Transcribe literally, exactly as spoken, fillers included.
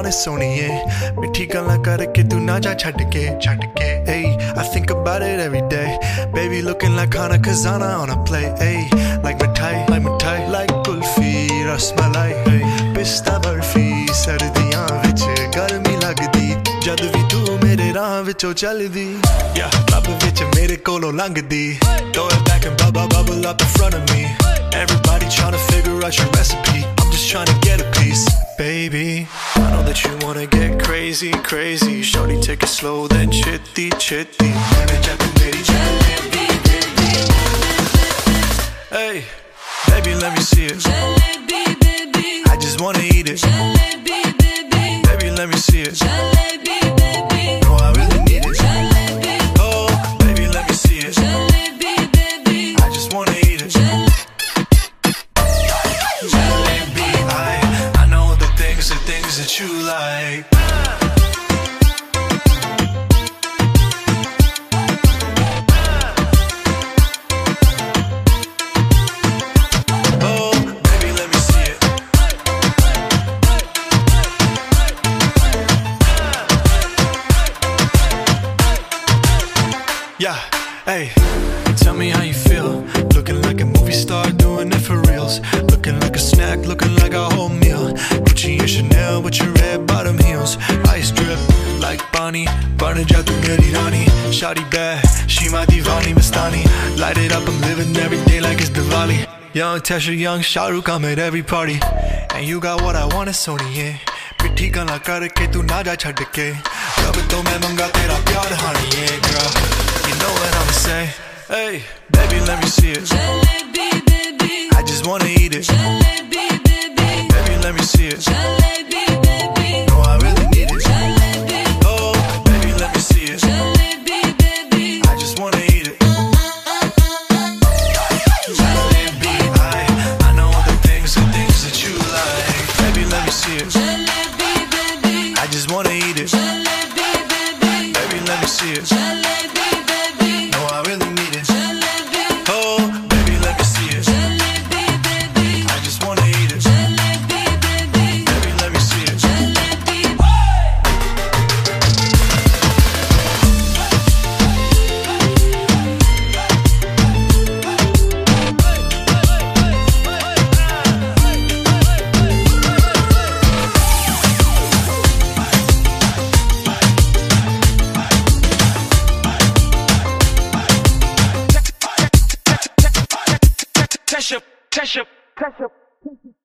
want is सोनिए मिठी गल्लां करके तू ना जा छड्ड के छड्ड के hey I think about it every day baby looking like Hana Kazana on a play hey like mithai like mithai like kulfi rasmalai hey pista barfi sardiyan vich garmi lagdi jad vi tu mere raah vichon chaldi yeah club vich mere kolo langdi throw it back and bubble bubble up in front of me everybody trying to figure out your recipe I'm just trying to get a piece baby I know that you wanna get crazy crazy shorty take it slow then chitty chitty hey baby let me see it I just wanna eat it baby let me see it no I really need it oh baby let me see it I just wanna eat it I, I know the things, the things that you like yeah, hey, tell me how you feel looking like a movie star, doing it for reals looking like a snack, looking like a whole meal Gucci and Chanel with your red bottom heels ice drip like Bonnie burning ja tu meri rani shawty bad, she my divani mastani light it up, I'm living every day like it's Diwali young Tesha, young Shah Rukh, I'm at every party and you got what I want is सोनिए मिठी गल्लां करके तू ना जा छड्ड के रब तो मैं मंगा तेरा प्यार हानिए girl you know what I'ma say hey baby let me see it Jalebi, baby. I just wanna eat it Jalebi, baby. Baby let me see it Jalebi, baby. No I really need it Jalebi. Oh baby let me see it Jalebi, baby. I just wanna eat it Jalebi, I, I know the things, the things that you like baby let me see it Jalebi, baby. I just wanna eat it Jalebi, baby. Baby let me see it Jalebi, baby. No I really need it oh baby let me see it I just wanna eat it baby let me see it Tesha, Tesha, Tesha.